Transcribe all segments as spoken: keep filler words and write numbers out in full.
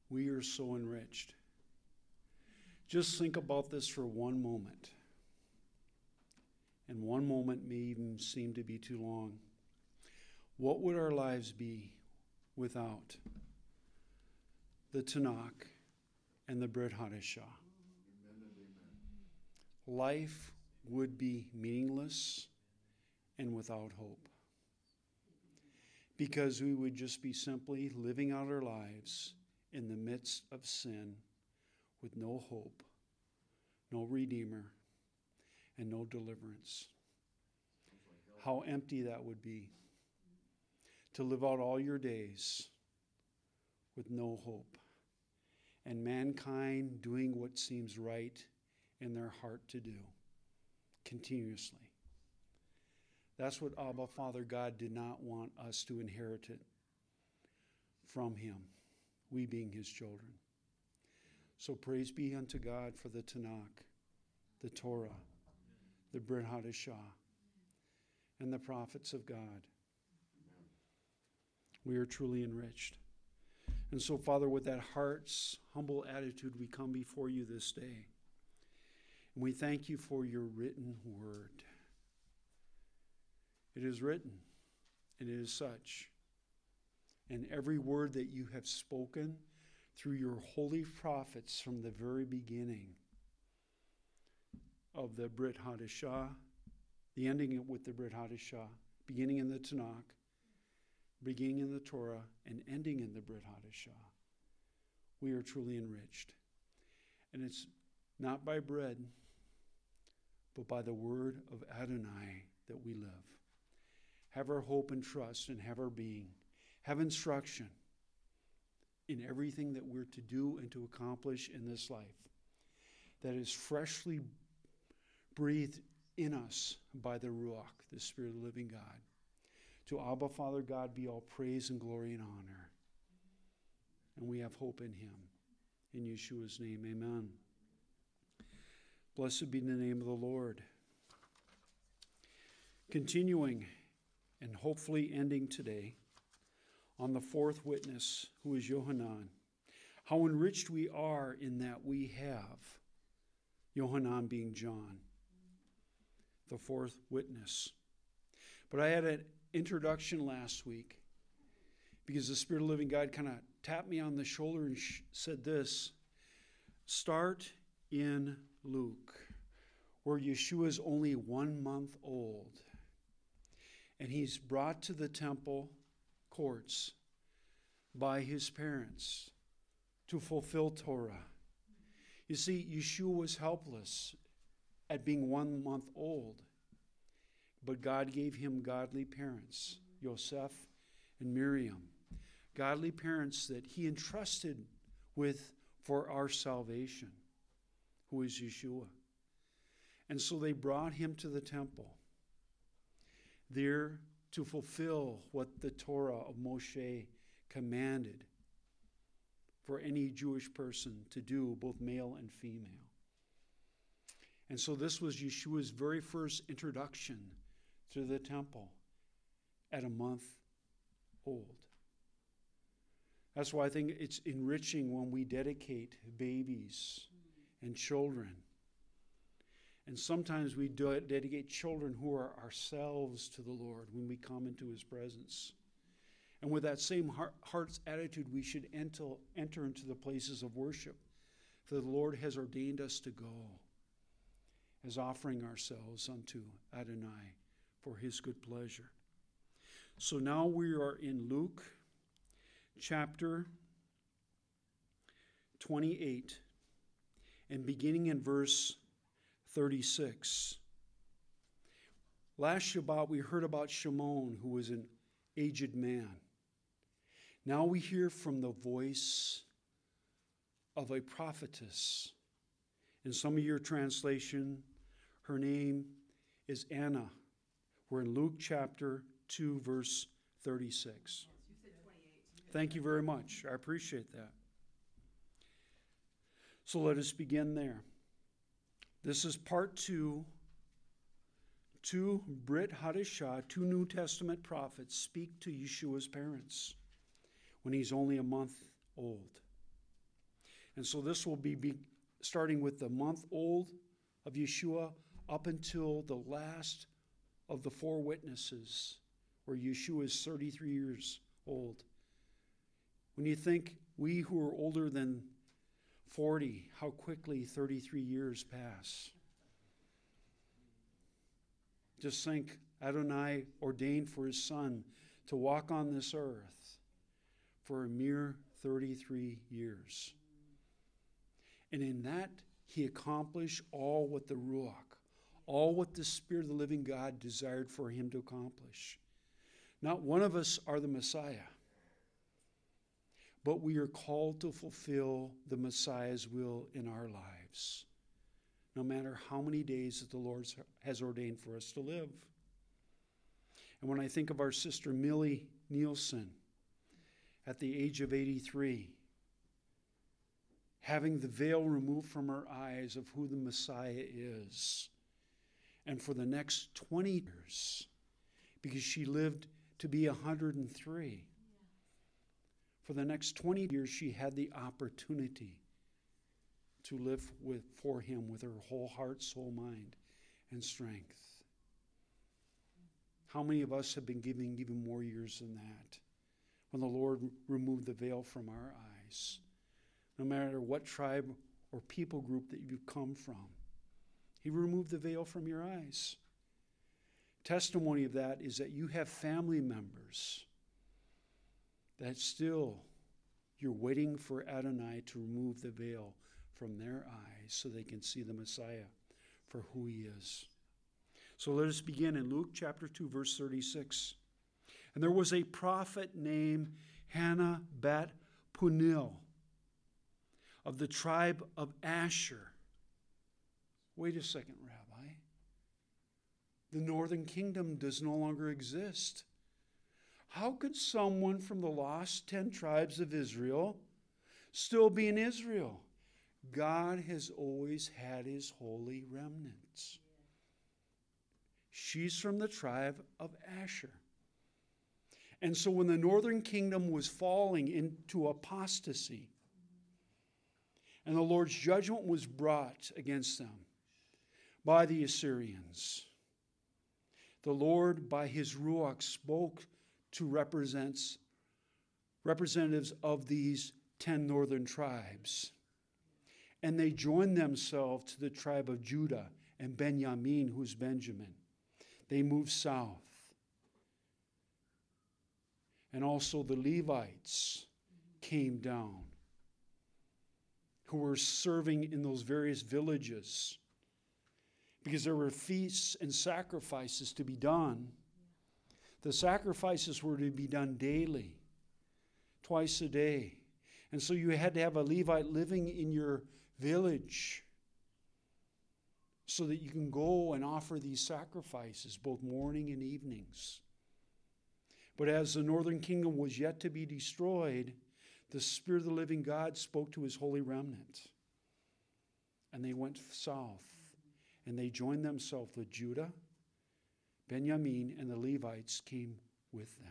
we are so enriched. Just think about this for one moment. And one moment may even seem to be too long. What would our lives be without the Tanakh and the Brit Hadashah? Life would be meaningless and without hope. Because we would just be simply living out our lives in the midst of sin with no hope, no Redeemer, and no deliverance. How empty that would be. To live out all your days with no hope. And mankind doing what seems right in their heart to do. Continuously. That's what Abba, Father God, did not want us to inherit it from him. We being his children. So praise be unto God for the Tanakh, the Torah, the Brit Hadashah, and the prophets of God. We are truly enriched. And so, Father, with that heart's humble attitude, we come before you this day. And we thank you for your written word. It is written, and it is such. And every word that you have spoken through your holy prophets from the very beginning of the Brit Hadashah, the ending with the Brit Hadashah, beginning in the Tanakh, beginning in the Torah, and ending in the Brit Hadashah, we are truly enriched. And it's not by bread, but by the word of Adonai that we live. Have our hope and trust and have our being. Have instruction in everything that we're to do and to accomplish in this life that is freshly breathed in us by the Ruach, the Spirit of the living God. To Abba, Father God, be all praise and glory and honor. And we have hope in him. In Yeshua's name, amen. Blessed be the name of the Lord. Continuing and hopefully ending today on the fourth witness, who is Yohanan. How enriched we are in that we have Yohanan being John, the fourth witness. But I had an introduction last week because the Spirit of the living God kind of tapped me on the shoulder and sh- said this: start in Luke, where Yeshua is only one month old. And he's brought to the temple courts by his parents to fulfill Torah. You see, Yeshua was helpless at being one month old, but God gave him godly parents, Yosef and Miriam, godly parents that he entrusted with for our salvation, who is Yeshua. And so they brought him to the temple, there to fulfill what the Torah of Moshe commanded for any Jewish person to do, both male and female. And so this was Yeshua's very first introduction to the temple at a month old. That's why I think it's enriching when we dedicate babies and children. And sometimes we do dedicate children who are ourselves to the Lord when we come into his presence. And with that same heart, heart's attitude, we should enter, enter into the places of worship that the Lord has ordained us to go, as offering ourselves unto Adonai for his good pleasure. So now we are in Luke chapter twenty-eight, and beginning in verse thirty-six. Last Shabbat we heard about Shimon, who was an aged man. Now we hear from the voice of a prophetess. In some of your translation, her name is Anna. We're in Luke chapter two, verse thirty-six. You said twenty-eight. Thank you very much. I appreciate that. So let us begin there. This is part two. Two Brit Hadashah, two New Testament prophets, speak to Yeshua's parents when he's only a month old. And so this will be, be starting with the month old of Yeshua up until the last of the four witnesses, where Yeshua is thirty-three years old. When you think we who are older than forty, how quickly thirty-three years pass. Just think, Adonai ordained for his son to walk on this earth for a mere thirty-three years. And in that, he accomplished all what the Ruach, all what the Spirit of the living God desired for him to accomplish. Not one of us are the Messiah, but we are called to fulfill the Messiah's will in our lives, no matter how many days that the Lord has ordained for us to live. And when I think of our sister Millie Nielsen at the age of eighty-three, having the veil removed from her eyes of who the Messiah is, and for the next twenty years, because she lived to be one hundred three, for the next twenty years she had the opportunity to live with, for him with her whole heart, soul, mind, and strength. How many of us have been given even more years than that when the Lord removed the veil from our eyes? No matter what tribe or people group that you come from, he removed the veil from your eyes. Testimony of that is that you have family members that still you're waiting for Adonai to remove the veil from their eyes so they can see the Messiah for who he is. So let us begin in Luke chapter two, verse thirty-six. And there was a prophet named Hannah Bat Punil of the tribe of Asher. Wait a second, Rabbi. The northern kingdom does no longer exist. How could someone from the lost ten tribes of Israel still be in Israel? God has always had his holy remnants. She's from the tribe of Asher. And so when the northern kingdom was falling into apostasy, and the Lord's judgment was brought against them by the Assyrians, the Lord, by his Ruach, spoke to represents, representatives of these ten northern tribes. And they joined themselves to the tribe of Judah and Benjamin, who's Benjamin. They moved south. And also the Levites came down, who were serving in those various villages, because there were feasts and sacrifices to be done. The sacrifices were to be done daily, twice a day. And so you had to have a Levite living in your village so that you can go and offer these sacrifices both morning and evenings. But as the northern kingdom was yet to be destroyed, the Spirit of the living God spoke to his holy remnant. And they went south. And they joined themselves with Judah, Benjamin, and the Levites came with them.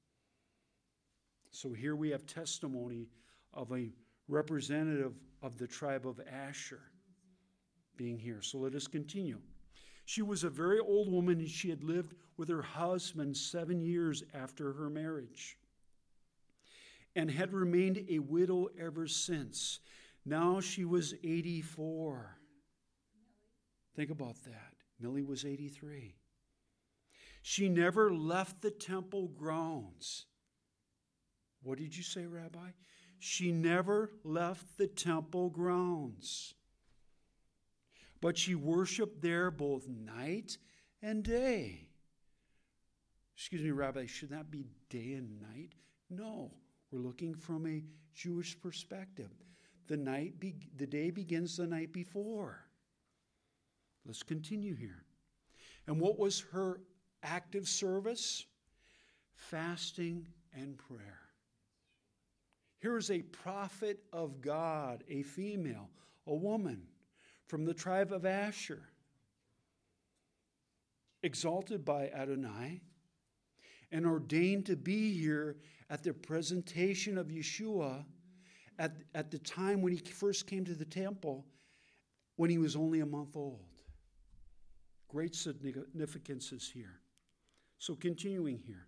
So here we have testimony of a representative of the tribe of Asher being here. So let us continue. She was a very old woman, and she had lived with her husband seven years after her marriage, and had remained a widow ever since. Now she was eighty-four. Think about that. Millie was eighty-three. She never left the temple grounds. What did you say, Rabbi? She never left the temple grounds. But she worshiped there both night and day. Excuse me, Rabbi, should that be day and night? No, we're looking from a Jewish perspective. The night, be, the day begins the night before. Let's continue here. And what was her active service? Fasting and prayer. Here is a prophet of God, a female, a woman from the tribe of Asher, exalted by Adonai and ordained to be here at the presentation of Yeshua at, at the time when he first came to the temple, when he was only a month old. Great significance is here. So continuing here.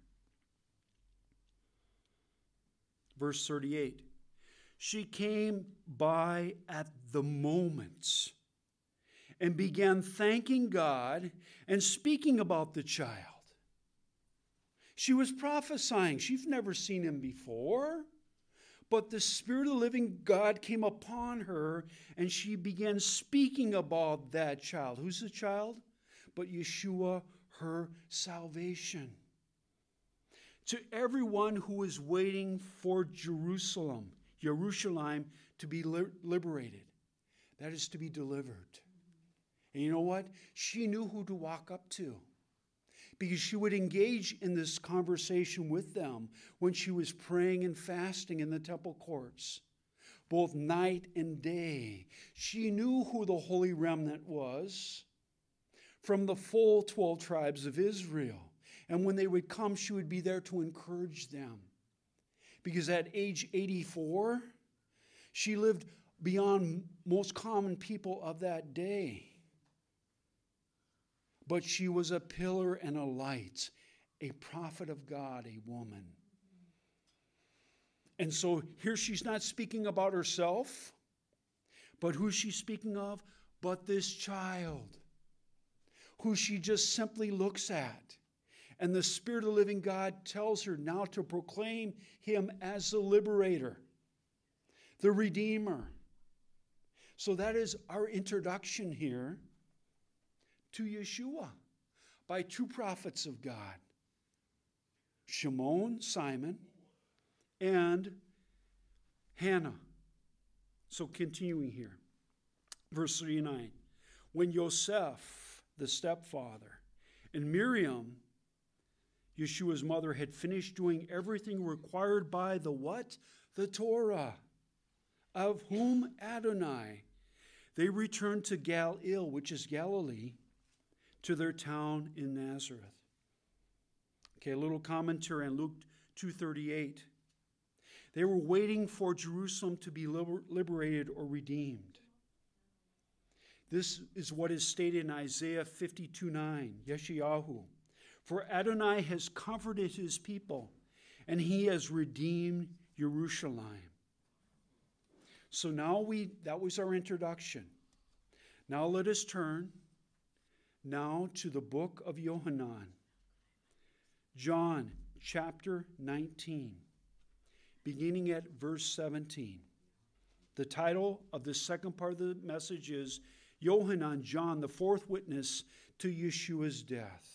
Verse thirty-eight. She came by at the moment and began thanking God and speaking about the child. She was prophesying. She's never seen him before. But the Spirit of the living God came upon her, and she began speaking about that child. Who's the child? But Yeshua, her salvation. To everyone who is waiting for Jerusalem, Jerusalem, to be liberated, that is to be delivered. And you know what? She knew who to walk up to, because she would engage in this conversation with them when she was praying and fasting in the temple courts, both night and day. She knew who the Holy Remnant was from the full twelve tribes of Israel. And when they would come, she would be there to encourage them. Because at age eighty-four, she lived beyond most common people of that day. But she was a pillar and a light, a prophet of God, a woman. And so here she's not speaking about herself, but who's she speaking of? But this child, who she just simply looks at. And the Spirit of the living God tells her now to proclaim him as the liberator, the Redeemer. So that is our introduction here to Yeshua by two prophets of God, Shimon, Simon, and Hannah. So continuing here, verse thirty-nine. When Yosef, the stepfather, and Miriam, Yeshua's mother, had finished doing everything required by the what? The Torah, of whom Adonai, they returned to Gal-il, which is Galilee, to their town in Nazareth. Okay, a little commentary on Luke two thirty-eight. They were waiting for Jerusalem to be liber- liberated or redeemed. This is what is stated in Isaiah fifty-two nine, Yeshayahu. For Adonai has comforted his people, and he has redeemed Jerusalem. So now we, that was our introduction. Now let us turn now to the book of Yohanan. John chapter nineteen, beginning at verse seventeen. The title of the second part of the message is Yohanan, John, the fourth witness to Yeshua's death.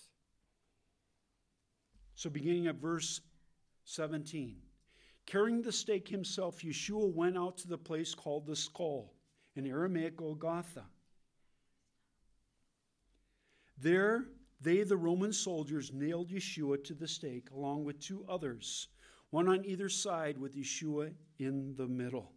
So beginning at verse seventeen. Carrying the stake himself, Yeshua went out to the place called the Skull, in Aramaic Golgotha. There, they, the Roman soldiers, nailed Yeshua to the stake, along with two others, one on either side, with Yeshua in the middle.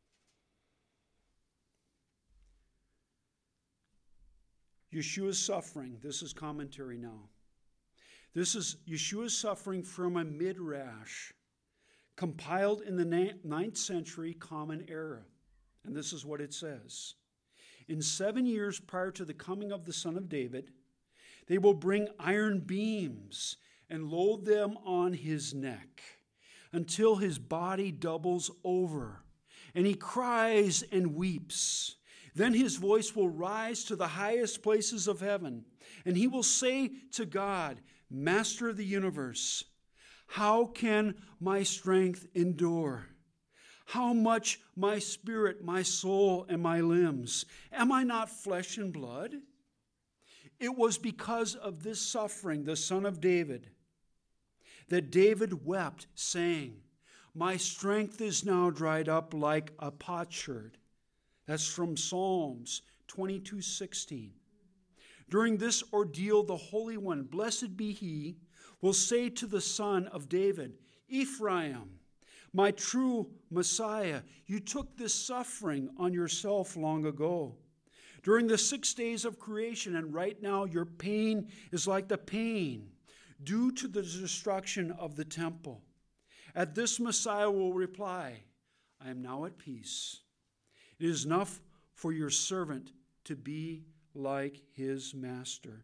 Yeshua's suffering. This is commentary now. This is Yeshua's suffering from a midrash, compiled in the ninth century Common Era. And this is what it says. In seven years prior to the coming of the Son of David, they will bring iron beams and load them on his neck until his body doubles over, and he cries and weeps. Then his voice will rise to the highest places of heaven, and he will say to God, Master of the universe, how can my strength endure? How much my spirit, my soul, and my limbs? Am I not flesh and blood? It was because of this suffering, the Son of David, that David wept, saying, my strength is now dried up like a potsherd. That's from Psalms twenty-two sixteen. During this ordeal, the Holy One, blessed be he, will say to the Son of David, Ephraim, my true Messiah, you took this suffering on yourself long ago, during the six days of creation, and right now your pain is like the pain due to the destruction of the temple. At this Messiah will reply, I am now at peace. It is enough for your servant to be like his master.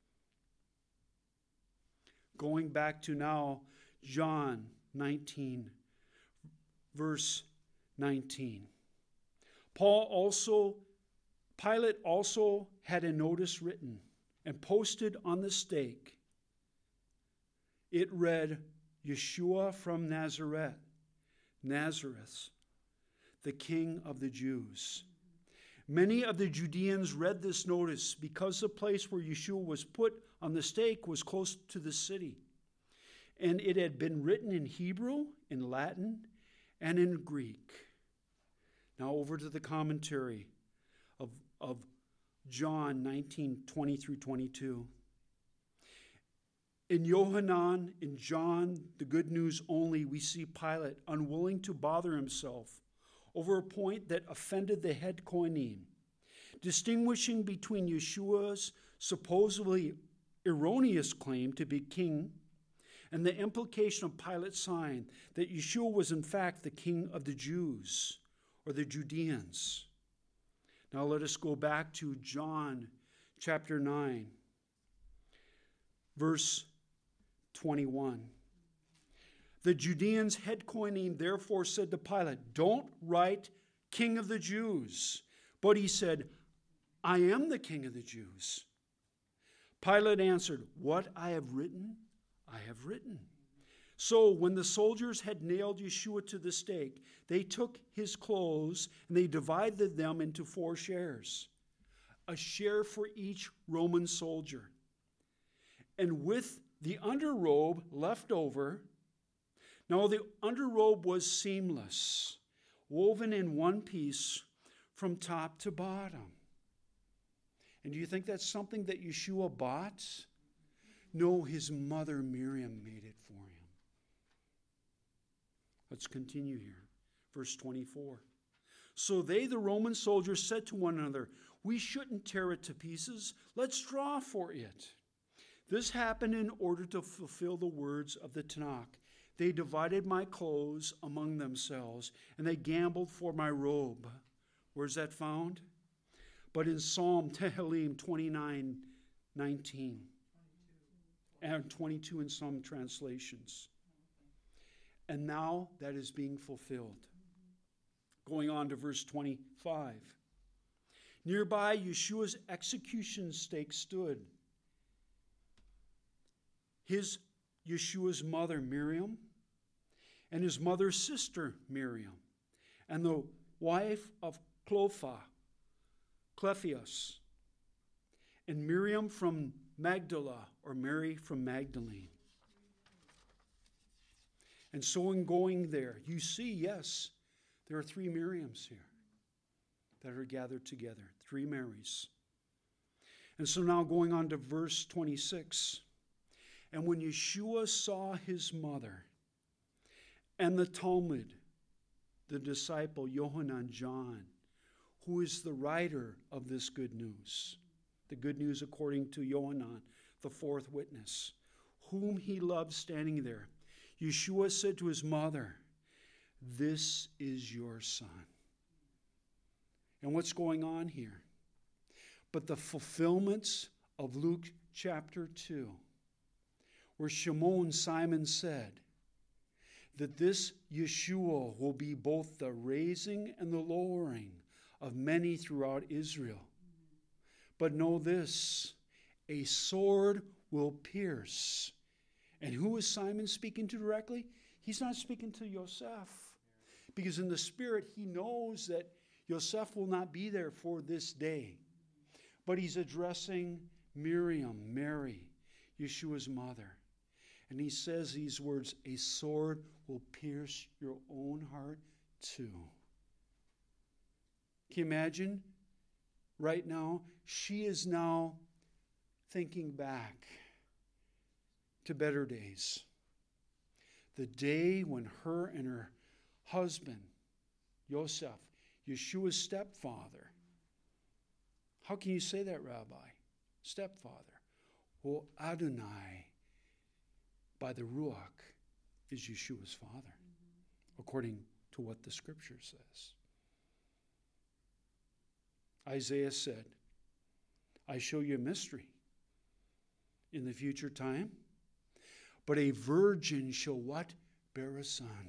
Going back to now, John nineteen, verse nineteen. Paul also, Pilate also had a notice written and posted on the stake. It read, Yeshua from Nazareth, Nazareth, the King of the Jews. Many of the Judeans read this notice because the place where Yeshua was put on the stake was close to the city. And it had been written in Hebrew, in Latin, and in Greek. Now over to the commentary of, of John nineteen, twenty through twenty-two. In Yohanan, in John, the good news only, we see Pilate unwilling to bother himself over a point that offended the head Kohanim, distinguishing between Yeshua's supposedly erroneous claim to be king and the implication of Pilate's sign that Yeshua was in fact the king of the Jews or the Judeans. Now let us go back to John chapter nine, verse twenty-one. The Judeans' head Kohanim therefore said to Pilate, don't write King of the Jews. But he said, I am the King of the Jews. Pilate answered, what I have written, I have written. So when the soldiers had nailed Yeshua to the stake, they took his clothes and they divided them into four shares, a share for each Roman soldier. And with the underrobe left over, now the underrobe was seamless, woven in one piece from top to bottom. And do you think that's something that Yeshua bought? No, his mother Miriam made it for him. Let's continue here. Verse twenty-four. So they, the Roman soldiers, said to one another, we shouldn't tear it to pieces. Let's draw for it. This happened in order to fulfill the words of the Tanakh. They divided my clothes among themselves, and they gambled for my robe. Where's that found? But in Psalm Tehillim twenty-nine nineteen. And twenty-two in some translations. And now that is being fulfilled. Going on to verse twenty-five. Nearby, Yeshua's execution stake stood. His Yeshua's mother, Miriam, and his mother's sister, Miriam, and the wife of Clopha, Clephius, and Miriam from Magdala, or Mary from Magdalene. And so in going there, you see, yes, there are three Miriams here that are gathered together, three Marys. And so now going on to verse twenty-six. And when Yeshua saw his mother and the Talmud, the disciple Yohanan John, who is the writer of this good news, the good news according to Yohanan, the fourth witness, whom he loved standing there, Yeshua said to his mother, this is your son. And what's going on here? But the fulfillments of Luke chapter two, where Shimon Simon said that this Yeshua will be both the raising and the lowering of many throughout Israel. But know this, a sword will pierce. And who is Simon speaking to directly? He's not speaking to Yosef. Because in the spirit, he knows that Yosef will not be there for this day. But he's addressing Miriam, Mary, Yeshua's mother. And he says these words, a sword will pierce your own heart too. Can you imagine? Right now, she is now thinking back to better days. The day when her and her husband, Yosef, Yeshua's stepfather. How can you say that, Rabbi? Stepfather. Well, Adonai, by the Ruach, is Yeshua's father, according to what the Scripture says. Isaiah said, I show you a mystery. In the future time, but a virgin shall what? Bear a son.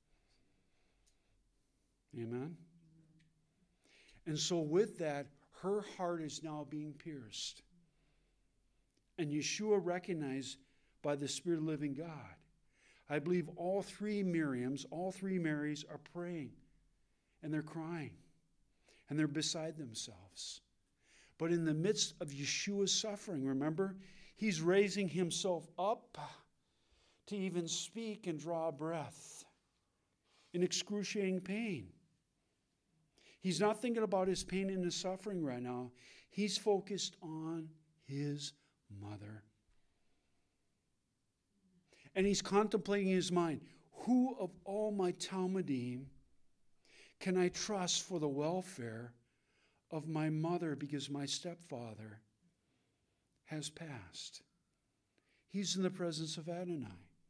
Amen? And so with that, her heart is now being pierced. And Yeshua recognized by the Spirit of the living God. I believe all three Miriams, all three Marys are praying. And they're crying. And they're beside themselves. But in the midst of Yeshua's suffering, remember, he's raising himself up to even speak and draw a breath in excruciating pain. He's not thinking about his pain and his suffering right now. He's focused on his mother. And he's contemplating in his mind, who of all my Talmudim can I trust for the welfare of my mother, because my stepfather has passed? He's in the presence of Adonai.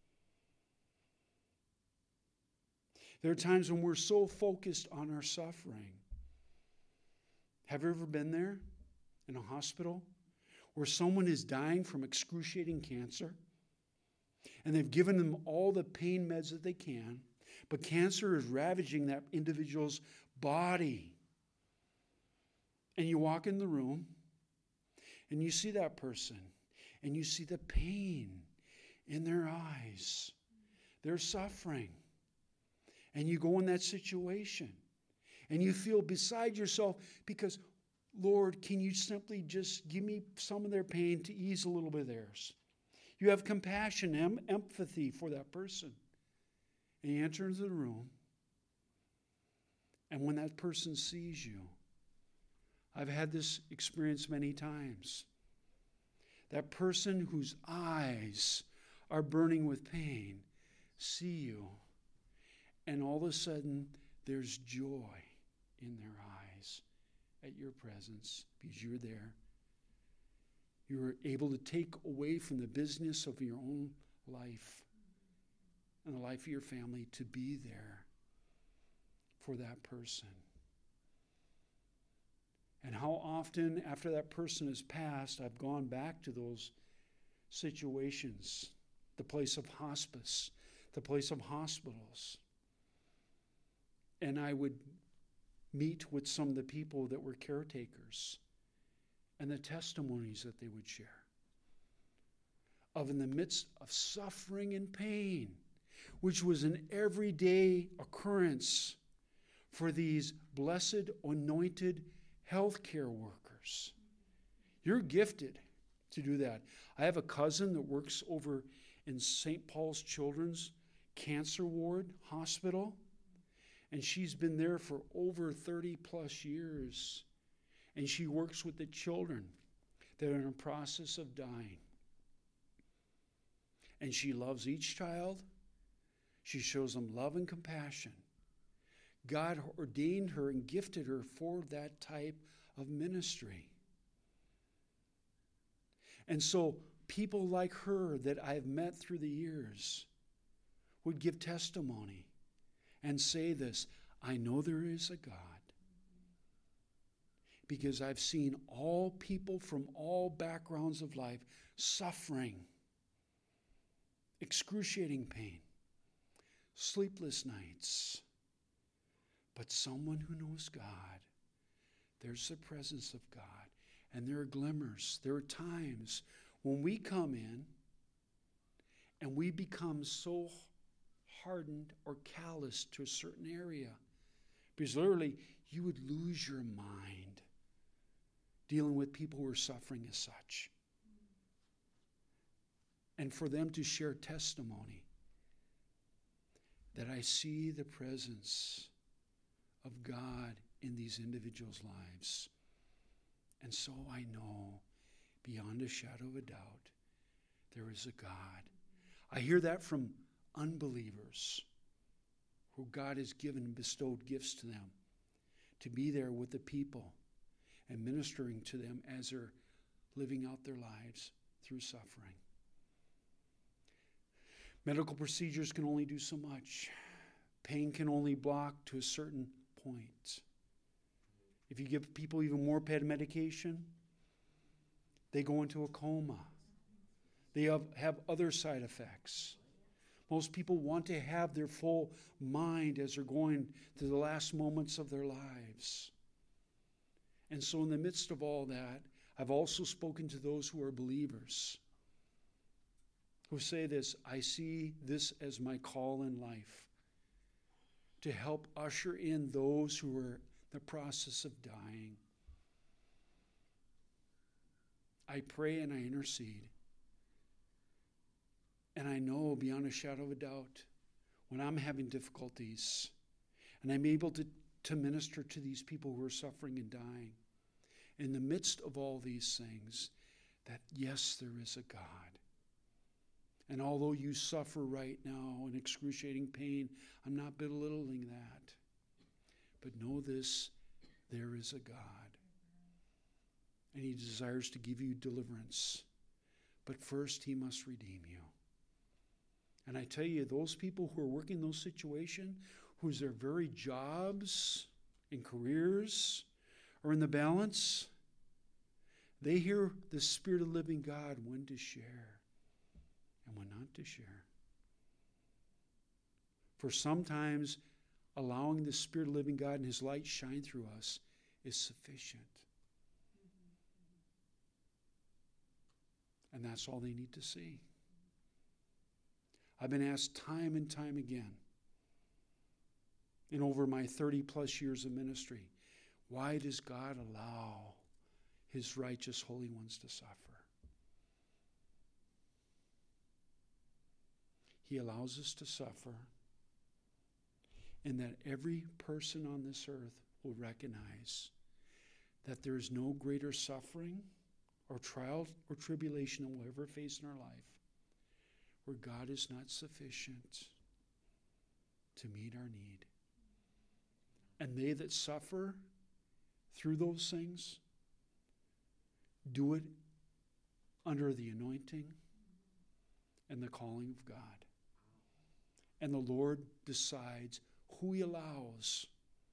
There are times when we're so focused on our suffering. Have you ever been there in a hospital where someone is dying from excruciating cancer and they've given them all the pain meds that they can, but cancer is ravaging that individual's body? And you walk in the room and you see that person and you see the pain in their eyes. They're suffering. And you go in that situation and you feel beside yourself because, Lord, can you simply just give me some of their pain to ease a little bit of theirs? You have compassion, em- empathy for that person. And you enter into the room, and when that person sees you, I've had this experience many times. That person whose eyes are burning with pain see you, and all of a sudden there's joy in their eyes at your presence because you're there. You're able to take away from the business of your own life and the life of your family to be there for that person. And how often after that person has passed, I've gone back to those situations, the place of hospice, the place of hospitals. And I would meet with some of the people that were caretakers and the testimonies that they would share of in the midst of suffering and pain, which was an everyday occurrence for these blessed, anointed healthcare workers. You're gifted to do that. I have a cousin that works over in Saint Paul's Children's Cancer Ward Hospital, and she's been there for over thirty plus years. And she works with the children that are in a process of dying. And she loves each child. She shows them love and compassion. God ordained her and gifted her for that type of ministry. And so people like her that I've met through the years would give testimony and say this, I know there is a God, because I've seen all people from all backgrounds of life suffering, excruciating pain, sleepless nights. But someone who knows God, there's the presence of God. And there are glimmers. There are times when we come in and we become so hardened or calloused to a certain area. Because literally, you would lose your mind dealing with people who are suffering as such. And for them to share testimony that I see the presence of God in these individuals' lives. And so I know, beyond a shadow of a doubt, there is a God. I hear that from unbelievers who God has given and bestowed gifts to them to be there with the people and ministering to them as they're living out their lives through suffering. Medical procedures can only do so much. Pain can only block to a certain point. If you give people even more pain medication, they go into a coma. They have, have other side effects. Most people want to have their full mind as they're going to the last moments of their lives. And so in the midst of all that, I've also spoken to those who are believers, who say this: I see this as my call in life, to help usher in those who are in the process of dying. I pray and I intercede. And I know beyond a shadow of a doubt, when I'm having difficulties and I'm able to, to minister to these people who are suffering and dying, in the midst of all these things, that yes, there is a God. And although you suffer right now in excruciating pain, I'm not belittling that. But know this, there is a God. And he desires to give you deliverance. But first, he must redeem you. And I tell you, those people who are working those situations, whose their very jobs and careers are in the balance, they hear the Spirit of the living God when to share and when not to share. For sometimes allowing the Spirit of the living God and his light shine through us is sufficient. And that's all they need to see. I've been asked time and time again, in over my thirty plus years of ministry, why does God allow his righteous holy ones to suffer? He allows us to suffer, and that every person on this earth will recognize that there is no greater suffering or trial or tribulation that we'll ever face in our life where God is not sufficient to meet our need. And they that suffer through those things do it under the anointing and the calling of God. And the Lord decides who he allows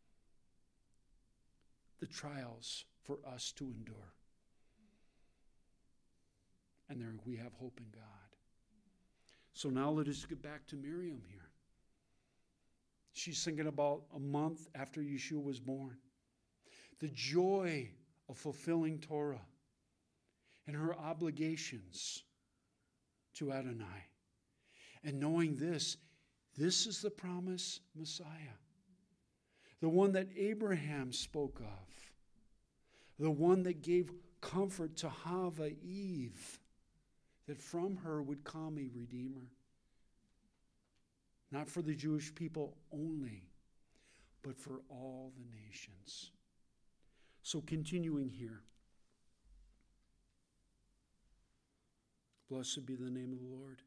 the trials for us to endure. And there we have hope in God. So now let us get back to Miriam here. She's thinking about a month after Yeshua was born. The joy of fulfilling Torah and her obligations to Adonai. And knowing this, this is the promised Messiah. The one that Abraham spoke of. The one that gave comfort to Hava, Eve, that from her would come a Redeemer. Not for the Jewish people only, but for all the nations. So continuing here. Blessed be the name of the Lord.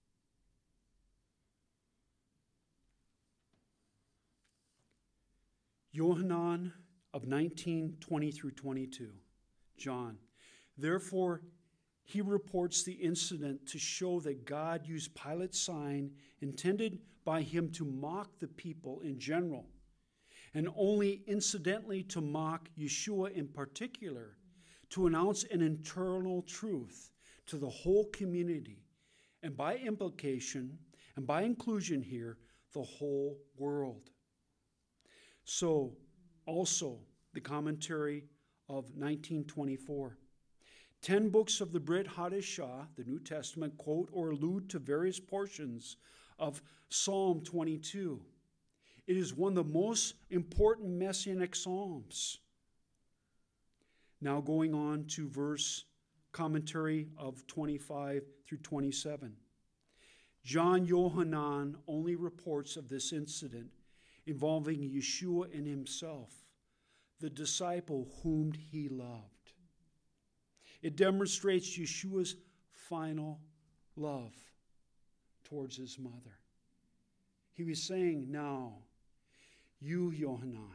Yohanan of nineteen twenty through twenty-two. John. Therefore, he reports the incident to show that God used Pilate's sign intended by him to mock the people in general, and only incidentally to mock Yeshua in particular, to announce an internal truth to the whole community, and by implication, and by inclusion here, the whole world. So, also, the commentary of nineteen twenty-four. Ten books of the Brit Hadashah, the New Testament, quote or allude to various portions of Psalm twenty-two. It is one of the most important messianic psalms. Now going on to verse commentary of twenty-five through twenty-seven. John Yohanan only reports of this incident involving Yeshua and himself, the disciple whom he loved. It demonstrates Yeshua's final love towards his mother. He was saying, now, you, Yohanan,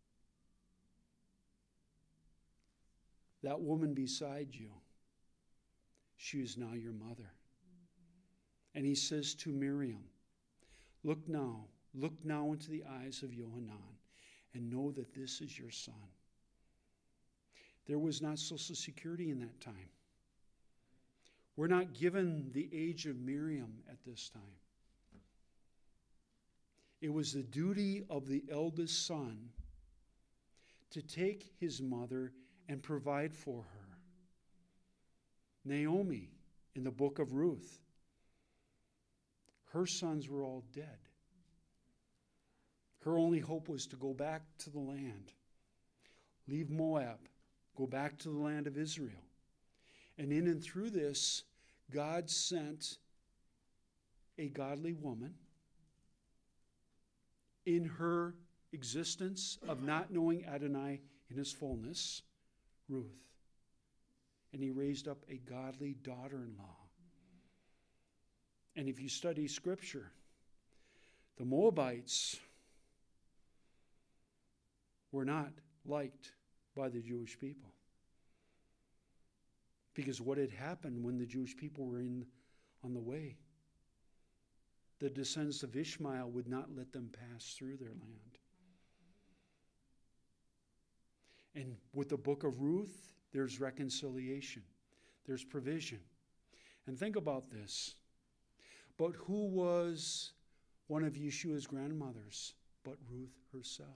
that woman beside you, she is now your mother. And he says to Miriam, look now, look now into the eyes of Yohanan and know that this is your son. There was not Social Security in that time. We're not given the age of Miriam at this time. It was the duty of the eldest son to take his mother and provide for her. Naomi, in the book of Ruth, her sons were all dead. Her only hope was to go back to the land, leave Moab, go back to the land of Israel. And in and through this, God sent a godly woman in her existence of not knowing Adonai in his fullness, Ruth. And he raised up a godly daughter-in-law. And if you study Scripture, the Moabites were not liked by the Jewish people. Because what had happened when the Jewish people were in on the way, the descendants of Ishmael would not let them pass through their land. And with the book of Ruth, there's reconciliation. There's provision. And think about this. But who was one of Yeshua's grandmothers but Ruth herself?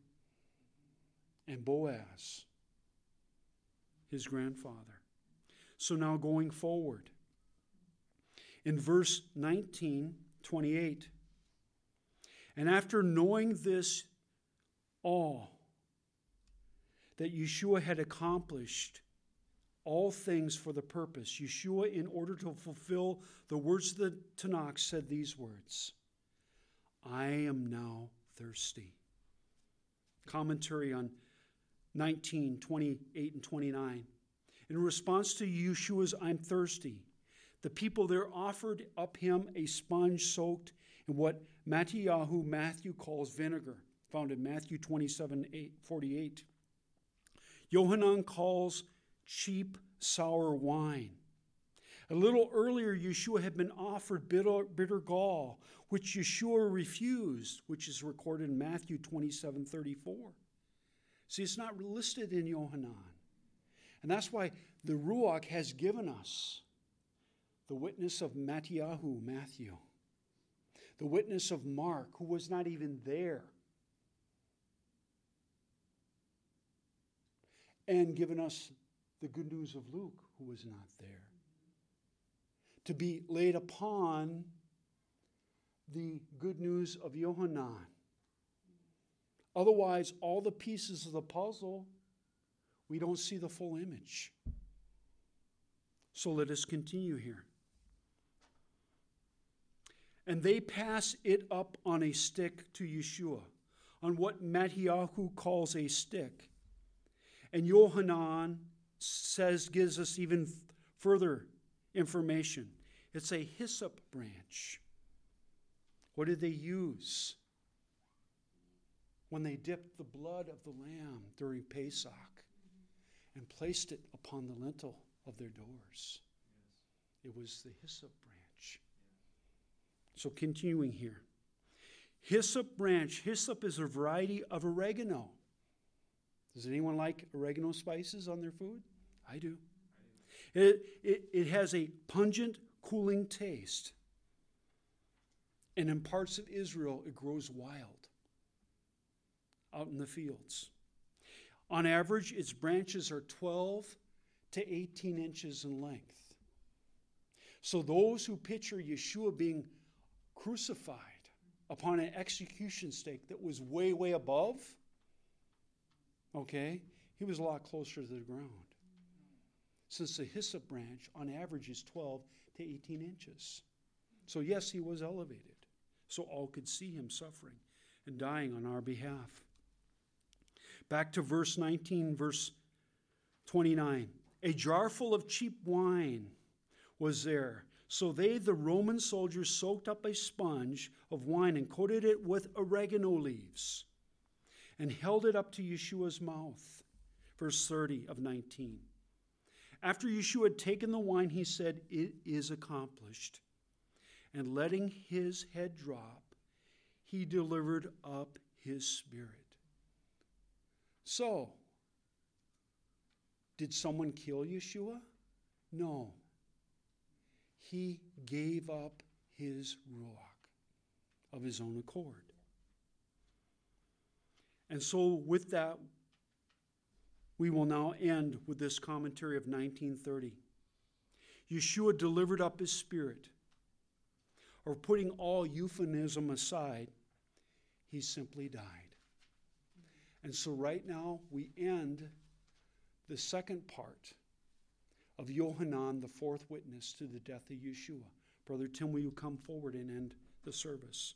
And Boaz, his grandfather. So now going forward, in verse nineteen, twenty-eight, and after knowing this all, that Yeshua had accomplished all things for the purpose, Yeshua, in order to fulfill the words of the Tanakh, said these words, I am now thirsty. Commentary on nineteen, twenty-eight, and twenty-nine. In response to Yeshua's I'm thirsty, the people there offered up him a sponge soaked in what Mattiyahu Matthew calls vinegar, found in Matthew twenty-seven, forty-eight. Yohanan calls cheap sour wine. A little earlier, Yeshua had been offered bitter, bitter gall, which Yeshua refused, which is recorded in Matthew twenty-seven, thirty-four. See, it's not listed in Yohanan. And that's why the Ruach has given us the witness of Mattiyahu, Matthew, the witness of Mark, who was not even there, and given us the good news of Luke, who was not there, to be laid upon the good news of Yohanan. Otherwise, all the pieces of the puzzle, we don't see the full image. So let us continue here. And they pass it up on a stick to Yeshua, on what Mattiyahu calls a stick. And Yohanan says, gives us even further information. It's a hyssop branch. What did they use when they dipped the blood of the lamb during Pesach and placed it upon the lintel of their doors? It was the hyssop branch. So continuing here. Hyssop branch. Hyssop is a variety of oregano. Does anyone like oregano spices on their food? I do. It, it, it has a pungent, cooling taste. And in parts of Israel, it grows wild out in the fields. On average, its branches are twelve to eighteen inches in length. So those who picture Yeshua being crucified upon an execution stake that was way, way above, okay, he was a lot closer to the ground. Since the hyssop branch, on average, is twelve to eighteen inches. So yes, he was elevated, so all could see him suffering and dying on our behalf. Back to verse nineteen, verse twenty-nine. A jar full of cheap wine was there. So they, the Roman soldiers, soaked up a sponge of wine and coated it with oregano leaves and held it up to Yeshua's mouth. Verse thirty of nineteen. After Yeshua had taken the wine, he said, "It is accomplished." And letting his head drop, he delivered up his spirit. So, did someone kill Yeshua? No. He gave up his ruach of his own accord. And so with that, we will now end with this commentary of nineteen thirty. Yeshua delivered up his spirit. Or putting all euphemism aside, he simply died. And so right now we end the second part of Yohanan, the fourth witness to the death of Yeshua. Brother Tim, will you come forward and end the service?